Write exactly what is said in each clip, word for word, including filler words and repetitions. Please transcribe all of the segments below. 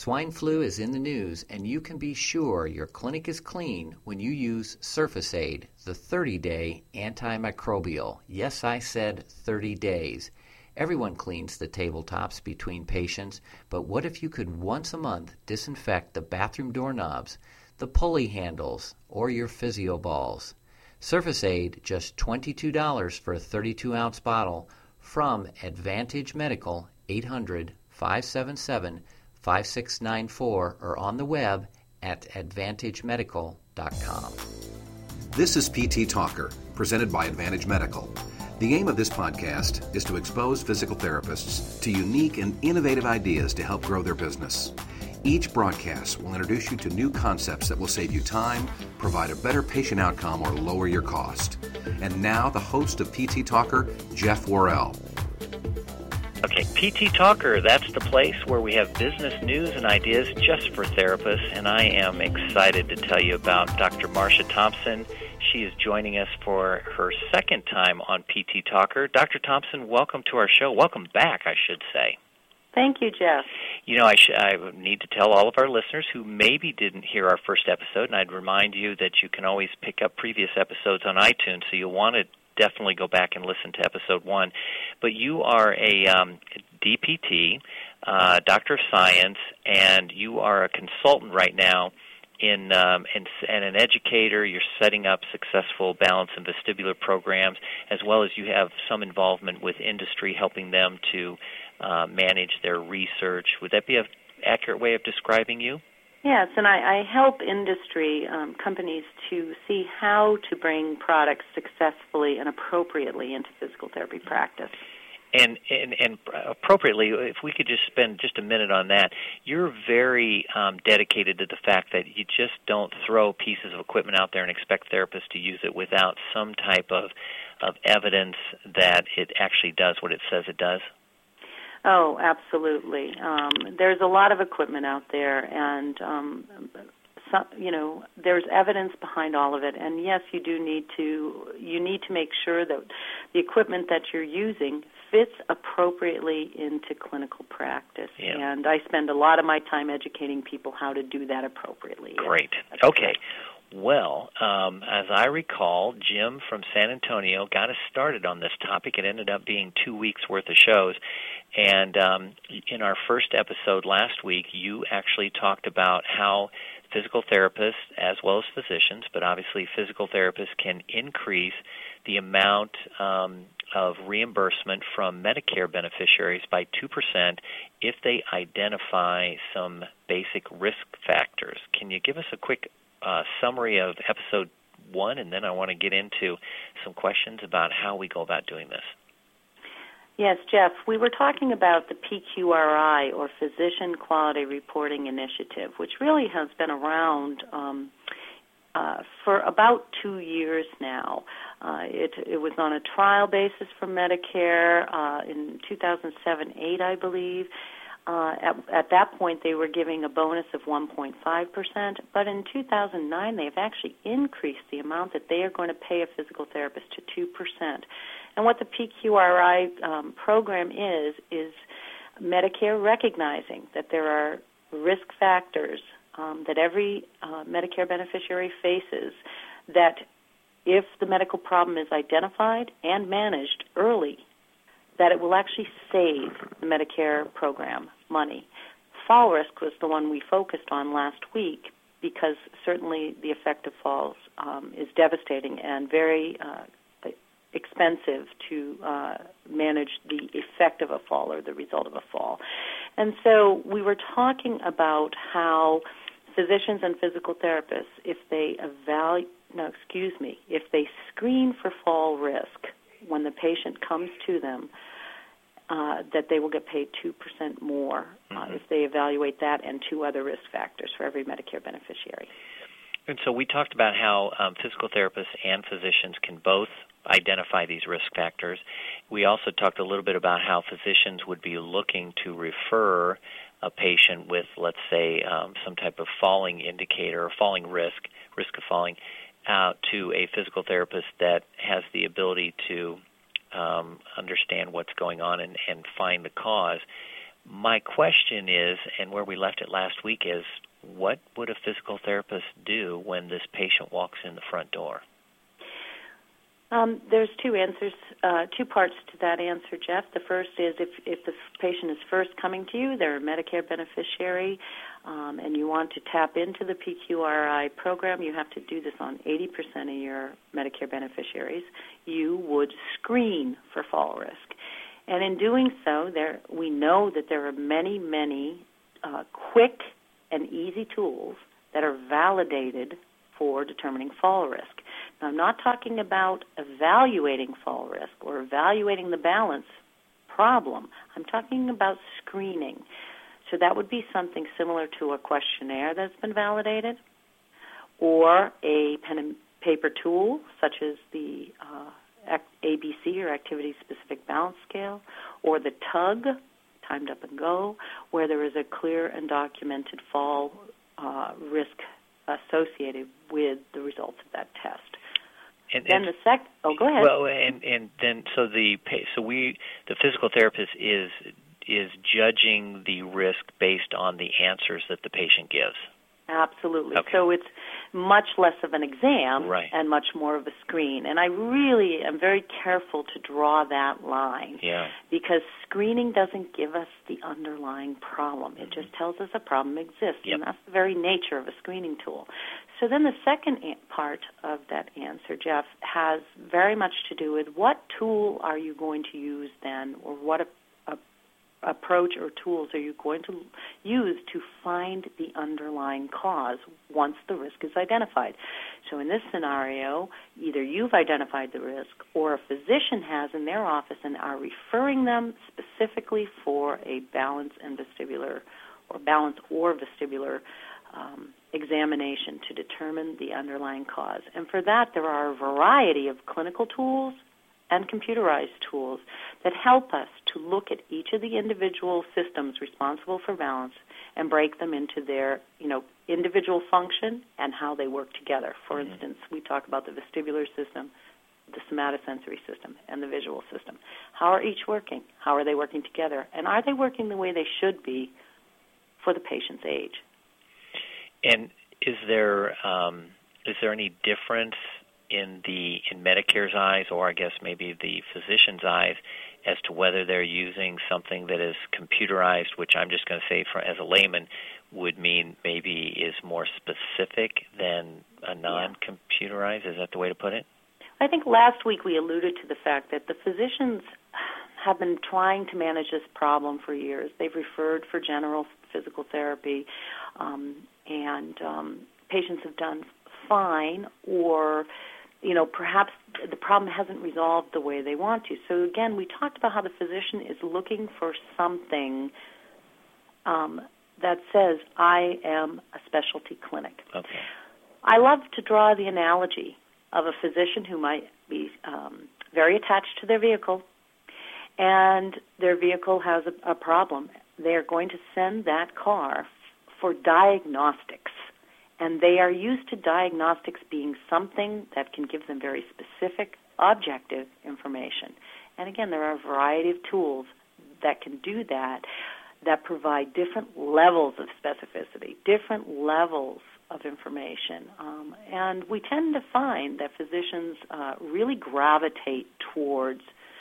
Swine flu is in the news, and you can be sure your clinic is clean when you use Surface Aid, the thirty-day antimicrobial. Yes, I said thirty days. Everyone cleans the tabletops between patients, but what if you could once a month disinfect the bathroom doorknobs, the pulley handles, or your physio balls? Surface Aid, just twenty-two dollars for a thirty-two ounce bottle from Advantage Medical, eight hundred, five seven seven, five six nine four, or on the web at advantage medical dot com. This is P T Talker, presented by Advantage Medical. The aim of this podcast is to expose physical therapists to unique and innovative ideas to help grow their business. Each broadcast will introduce you to new concepts that will save you time, provide a better patient outcome, or lower your cost. And now, the host of P T Talker, Jeff Worrell. Okay, P T Talker, that's the place where we have business news and ideas just for therapists, and I am excited to tell you about Doctor Marcia Thompson. She is joining us for her second time on P T Talker. Doctor Thompson, welcome to our show. Welcome back, I should say. Thank you, Jeff. You know, I, sh- I need to tell all of our listeners who maybe didn't hear our first episode, and I'd remind you that you can always pick up previous episodes on iTunes, so you'll want to definitely go back and listen to episode one. But you are a um, D P T, uh, Doctor of Science, and you are a consultant right now in, um, in and an educator. You're setting up successful balance and vestibular programs, as well as you have some involvement with industry, helping them to uh, manage their research. Would that be an accurate way of describing you? Yes, and I, I help industry um, companies to see how to bring products successfully and appropriately into physical therapy practice. And, and and appropriately, if we could just spend just a minute on that, you're very um, dedicated to the fact that you just don't throw pieces of equipment out there and expect therapists to use it without some type of, of evidence that it actually does what it says it does. Oh, absolutely. Um, there's a lot of equipment out there, and um, some, you know, there's evidence behind all of it. And yes, you do need to you need to make sure that the equipment that you're using fits appropriately into clinical practice. Yeah. And I spend a lot of my time educating people how to do that appropriately. Great. Okay. Well, um, as I recall, Jim from San Antonio got us started on this topic. It ended up being two weeks' worth of shows. And um, in our first episode last week, you actually talked about how physical therapists, as well as physicians, but obviously physical therapists, can increase the amount um, of reimbursement from Medicare beneficiaries by two percent if they identify some basic risk factors. Can you give us a quick uh, summary of episode one, and then I want to get into some questions about how we go about doing this. Yes, Jeff, we were talking about the P Q R I, or Physician Quality Reporting Initiative, which really has been around um, uh, for about two years now. Uh, it, it was on a trial basis for Medicare uh, in two thousand seven eight, I believe. Uh, at, at that point, they were giving a bonus of one point five percent, but in two thousand nine, they've actually increased the amount that they are going to pay a physical therapist to two percent. And what the P Q R I um, program is, is Medicare recognizing that there are risk factors um, that every uh, Medicare beneficiary faces, that if the medical problem is identified and managed early, that it will actually save the Medicare program money. Fall risk was the one we focused on last week, because certainly the effect of falls um, is devastating and very uh, expensive to uh, manage the effect of a fall or the result of a fall. And so we were talking about how physicians and physical therapists, if they evaluate, no, excuse me, if they screen for fall risk when the patient comes to them, uh, that they will get paid two percent more uh, mm-hmm. if they evaluate that and two other risk factors for every Medicare beneficiary. And so we talked about how um, physical therapists and physicians can both identify these risk factors. We also talked a little bit about how physicians would be looking to refer a patient with, let's say, um, some type of falling indicator or falling risk, risk of falling, uh, to a physical therapist that has the ability to um, understand what's going on and, and find the cause. my question is, and where we left it last week is, what would a physical therapist do when this patient walks in the front door? Um, there's two answers, uh, two parts to that answer, Jeff. The first is if, if the patient is first coming to you, they're a Medicare beneficiary, um, and you want to tap into the P Q R I program, you have to do this on eighty percent of your Medicare beneficiaries. You would screen for fall risk. And in doing so, there we know that there are many, many uh, quick and easy tools that are validated for determining fall risk. Now, I'm not talking about evaluating fall risk or evaluating the balance problem. I'm talking about screening. So that would be something similar to a questionnaire that's been validated, or a pen and paper tool such as the uh, A B C, or Activity-Specific Balance Scale, or the TUG, Timed Up and Go, where there is a clear and documented fall uh, risk associated with the results of that test. And, then and, the sec. Oh, go ahead. Well, and and then so the so we the physical therapist is is judging the risk based on the answers that the patient gives. Absolutely. Okay. So it's much less of an exam, right, and much more of a screen. And I really am very careful to draw that line, yeah, because screening doesn't give us the underlying problem. It mm-hmm. just tells us a problem exists, yep. and that's the very nature of a screening tool. So then the second part of that answer, Jeff, has very much to do with what tool are you going to use then, or what a approach or tools are you going to use to find the underlying cause once the risk is identified. So in this scenario, either you've identified the risk or a physician has in their office and are referring them specifically for a balance and vestibular or balance or vestibular um, examination to determine the underlying cause. And for that, there are a variety of clinical tools and computerized tools that help us to look at each of the individual systems responsible for balance and break them into their, you know, individual function and how they work together. For mm-hmm. instance, we talk about the vestibular system, the somatosensory system, and the visual system. How are each working? How are they working together? And are they working the way they should be for the patient's age? And is there um, is there any difference in the in Medicare's eyes, or I guess maybe the physician's eyes, as to whether they're using something that is computerized, which I'm just going to say for as a layman would mean maybe is more specific than a non-computerized? Is that the way to put it? I think last week we alluded to the fact that the physicians have been trying to manage this problem for years. They've referred for general physical therapy, um, and um, patients have done fine, or you know, perhaps the problem hasn't resolved the way they want to. So again, we talked about how the physician is looking for something um, that says, I am a specialty clinic. Okay. I love to draw the analogy of a physician who might be um, very attached to their vehicle, and their vehicle has a, a problem. They're going to send that car for diagnostics. And they are used to diagnostics being something that can give them very specific, objective information. And again, there are a variety of tools that can do that, that provide different levels of specificity, different levels of information. Um, and we tend to find that physicians uh, really gravitate towards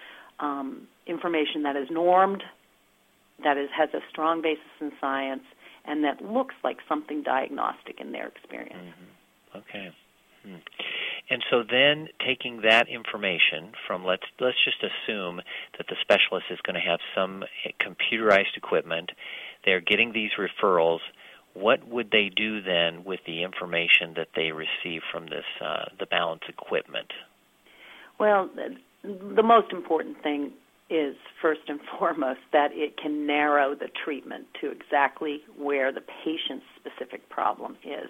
um, information that is normed, that is, has a strong basis in science, and that looks like something diagnostic in their experience. Mm-hmm. Okay. Hmm. And so then taking that information from, let's let's just assume that the specialist is going to have some computerized equipment, they're getting these referrals, what would they do then with the information that they receive from this uh, the balance equipment? Well, the most important thing is, first and foremost, that it can narrow the treatment to exactly where the patient's specific problem is.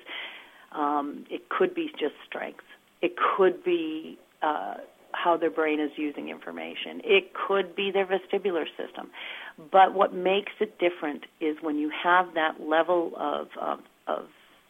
Um, it could be just strength. It could be uh, how their brain is using information. It could be their vestibular system. But what makes it different is when you have that level of of of,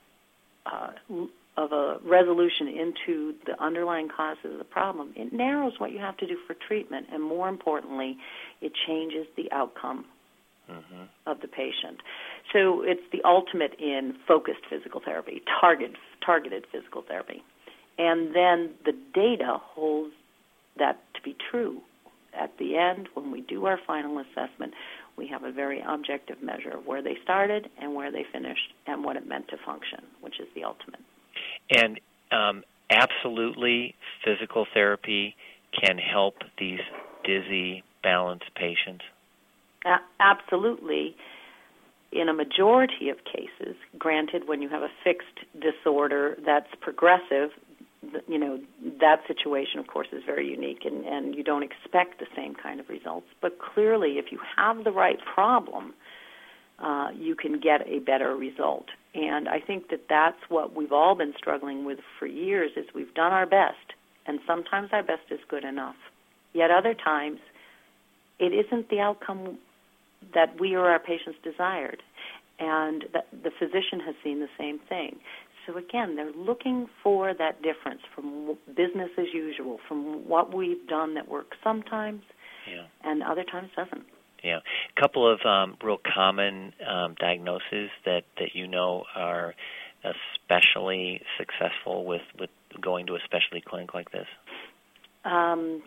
uh, of a resolution into the underlying causes of the problem, it narrows what you have to do for treatment, and more importantly, it changes the outcome mm-hmm. of the patient. So it's the ultimate in focused physical therapy, target, targeted physical therapy. And then the data holds that to be true. At the end, when we do our final assessment, we have a very objective measure of where they started and where they finished and what it meant to function, which is the ultimate. And um, absolutely, physical therapy can help these dizzy, balanced patients? A- absolutely. In a majority of cases, granted, when you have a fixed disorder that's progressive, you know, that situation, of course, is very unique, and, and you don't expect the same kind of results. But clearly, if you have the right problem, uh, you can get a better result. And I think that that's what we've all been struggling with for years, is we've done our best, and sometimes our best is good enough. Yet other times, it isn't the outcome that we or our patients desired. And the, the physician has seen the same thing. So again, they're looking for that difference from business as usual, from what we've done that works sometimes yeah. and other times doesn't. Yeah. A couple of um, real common um, diagnoses that, that you know are especially successful with, with going to a specialty clinic like this? Um,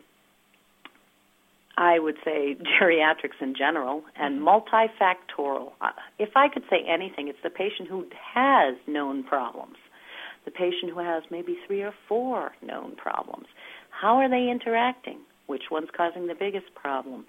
I would say geriatrics in general and multifactorial. If I could say anything, it's the patient who has known problems, the patient who has maybe three or four known problems. How are they interacting? Which one's causing the biggest problem?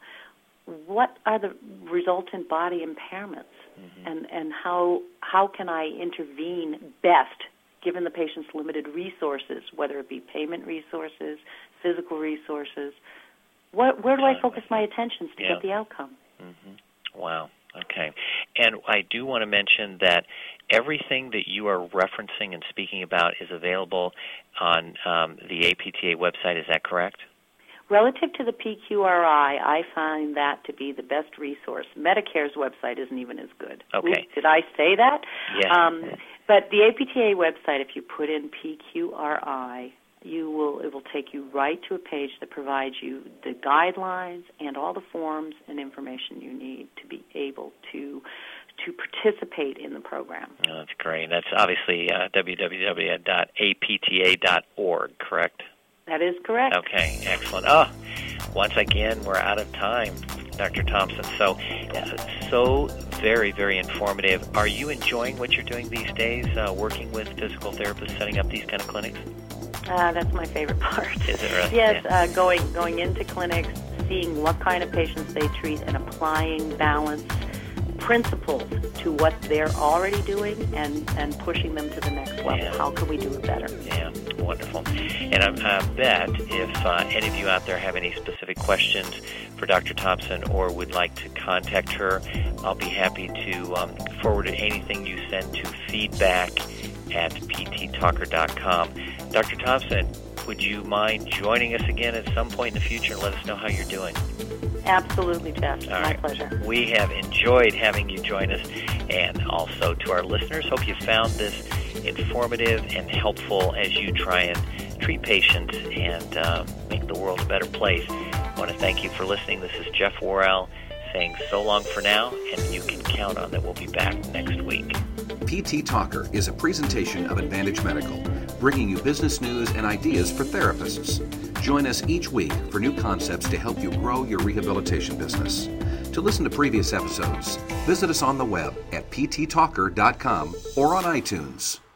What are the resultant body impairments? Mm-hmm. And, and how, how can I intervene best given the patient's limited resources, whether it be payment resources, physical resources? What, where do I focus my attentions to yeah. get the outcome? Mm-hmm. Wow. Okay. And I do want to mention that everything that you are referencing and speaking about is available on um, the A P T A website. Is that correct? Relative to the P Q R I, I find that to be the best resource. Medicare's website isn't even as good. Okay. Oops, did I say that? Yeah. Um, but the A P T A website, if you put in P Q R I, you will it will take you right to a page that provides you the guidelines and all the forms and information you need to be able to to participate in the program. Oh, that's great. That's obviously uh, w w w dot a p t a dot org, correct? That is correct. Okay, excellent. Oh, once again, we're out of time, Doctor Thompson. So, uh, so very, very informative. Are you enjoying what you're doing these days, uh, working with physical therapists, setting up these kind of clinics? Uh, that's my favorite part. Is it really? Yes, yeah. uh, going going into clinics, seeing what kind of patients they treat, and applying balance principles to what they're already doing and, and pushing them to the next level. Yeah. How can we do it better? Yeah, wonderful. And I, I bet if uh, any of you out there have any specific questions for Doctor Thompson or would like to contact her, I'll be happy to um, forward anything you send to feedback at p t talker dot com. Doctor Thompson, would you mind joining us again at some point in the future and let us know how you're doing? Absolutely, Jeff. All My right. pleasure. We have enjoyed having you join us, and also to our listeners, hope you found this informative and helpful as you try and treat patients and uh, make the world a better place. I want to thank you for listening. This is Jeff Worrell saying so long for now, and you can count on that we'll be back next week. P T Talker is a presentation of Advantage Medical, bringing you business news and ideas for therapists. Join us each week for new concepts to help you grow your rehabilitation business. To listen to previous episodes, visit us on the web at p t talker dot com or on iTunes.